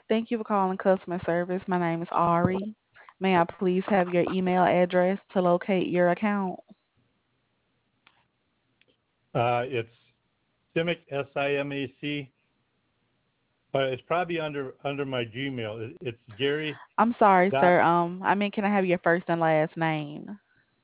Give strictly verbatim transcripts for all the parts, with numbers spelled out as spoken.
Thank you for calling customer service. My name is Ari. May I please have your email address to locate your account? Uh, it's Simic, S I M A C. Uh, it's probably under under my Gmail. It, it's Gary I'm sorry, dot sir. Um, I mean, can I have your first and last name?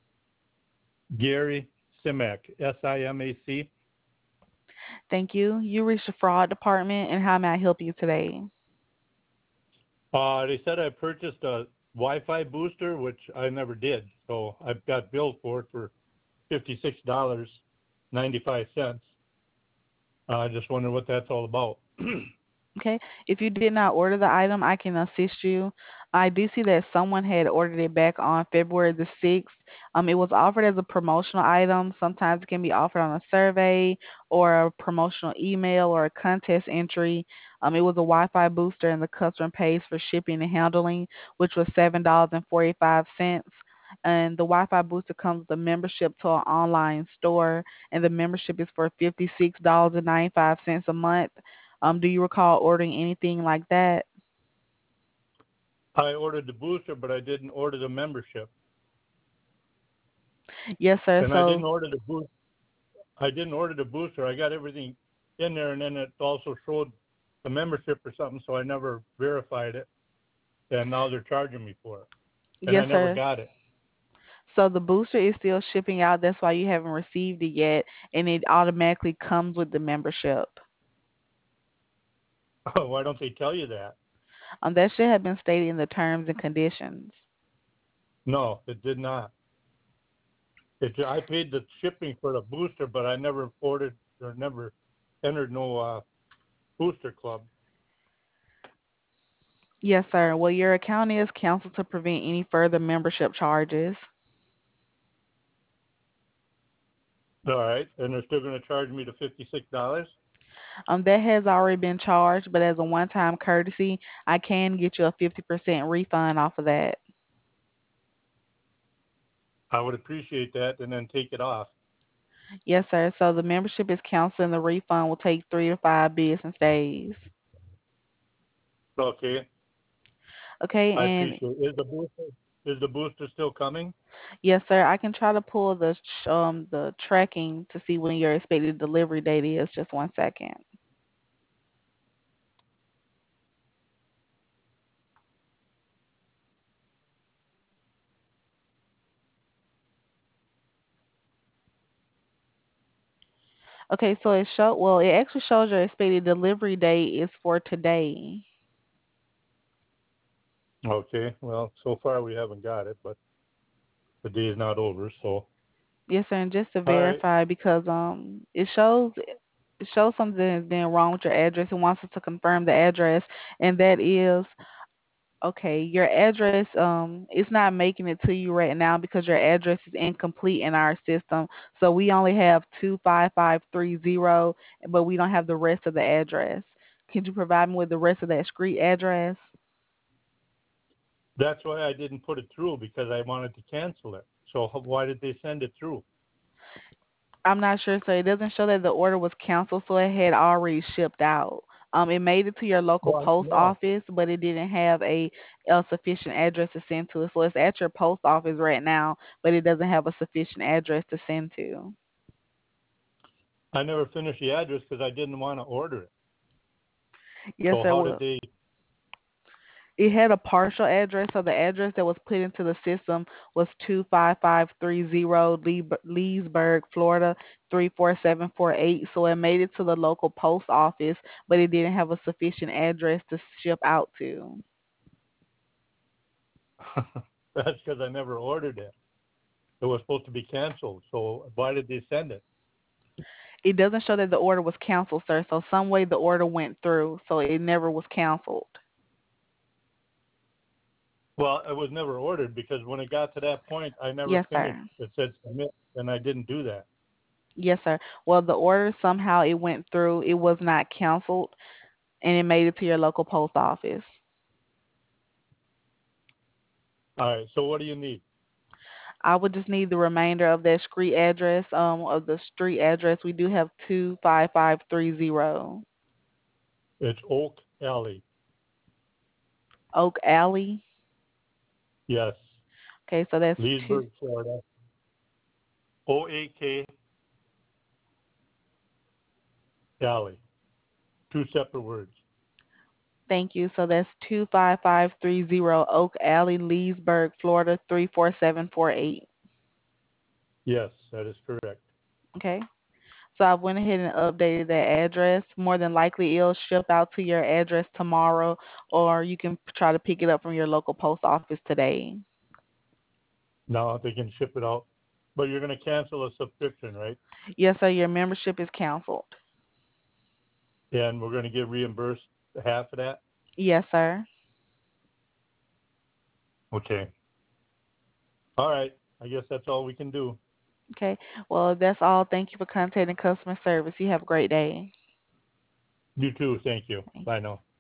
Gary Simek, S I M A C. Thank you. You reached the fraud department, and how may I help you today? Uh, they said I purchased a Wi-Fi booster, which I never did. So I've got billed for it for fifty-six dollars ninety-five cents. Uh, I just wonder what that's all about. Okay. If you did not order the item, I can assist you. I do see that someone had ordered it back on February the sixth. Um, it was offered as a promotional item. Sometimes it can be offered on a survey or a promotional email or a contest entry. Um, it was a Wi-Fi booster, and the customer pays for shipping and handling, which was seven dollars and forty-five cents. And the Wi-Fi booster comes with a membership to an online store, and the membership is for fifty-six dollars and ninety-five cents a month. Um, do you recall ordering anything like that? I ordered the booster, but I didn't order the membership, Yes, sir. and I So, didn't order the boost. I didn't order the booster. I got everything in there, and then it also showed the membership or something, so I never verified it, and now they're charging me for it, and I yes, never sir. got it. So the booster is still shipping out. That's why you haven't received it yet, and it automatically comes with the membership. Oh, why don't they tell you that? Um, that should have been stated in the terms and conditions. No, it did not. It, I paid the shipping for the booster, but I never ordered or never entered no uh, booster club. Yes, sir. Well, your account is canceled to prevent any further membership charges. All right, and they're still going to charge me the fifty-six dollars. Um, that has already been charged, but as a one-time courtesy, I can get you a fifty percent refund off of that. I would appreciate that, and then take it off. Yes, sir. So the membership is canceled and the refund will take three to five business days. Okay, Okay, I and appreciate it. Is the booster is the booster still coming? yes, sir, I can try to pull the sh- um the tracking to see when your expected delivery date is. Just one second. Okay, so it show well, it actually shows your expected delivery date is for today. Okay, well, so far we haven't got it, but the day is not over. So, Yes, sir, and just to all right, verify because um it shows it shows something is being wrong with your address. It wants us to confirm the address, and that is okay, your address um it's not making it to you right now because your address is incomplete in our system. So we only have two five five three zero, but we don't have the rest of the address. Could you provide me with the rest of that street address? that's why I didn't put it through because I wanted to cancel it. So why did they send it through? I'm not sure, so it doesn't show that the order was canceled, so it had already shipped out. Um, it made it to your local Well, post no, office, but it didn't have a, a sufficient address to send to it. So it's at your post office right now, but it doesn't have a sufficient address to send to. I never finished the address because I didn't want to order it. Yes, So sir. how did Well, they? it had a partial address, so the address that was put into the system was two five five three zero Leesburg, Florida three four seven four eight. So it made it to the local post office, but it didn't have a sufficient address to ship out to. That's because I never ordered it. It was supposed to be canceled. So why did they send it? It doesn't show that the order was canceled, sir. So some way the order went through, so it never was canceled. Well, it was never ordered because when it got to that point, I never Yes, finished. sir. It said submit, and I didn't do that. Yes, sir. Well, the order somehow it went through. It was not canceled, and it made it to your local post office. All right. So what do you need? I would just need the remainder of that street address, um, of the street address. We do have two five five three zero. It's Oak Alley, Oak Alley. Yes. Okay, so that's two. Leesburg, Florida. O A K Alley. Two separate words. Thank you. So that's two five five three zero Oak Alley, Leesburg, Florida three four seven four eight. Yes, that is correct. Okay. So I went ahead and updated that address. More than likely, it'll ship out to your address tomorrow, or you can try to pick it up from your local post office today. Now they can ship it out. But you're going to cancel a subscription, right? Yes, sir. Your membership is canceled. And we're going to get reimbursed half of that? Yes, sir. Okay. All right. I guess that's all we can do. Okay. Well, that's all. Thank you for contacting customer service. You have a great day. You too. Thank you. Bye now.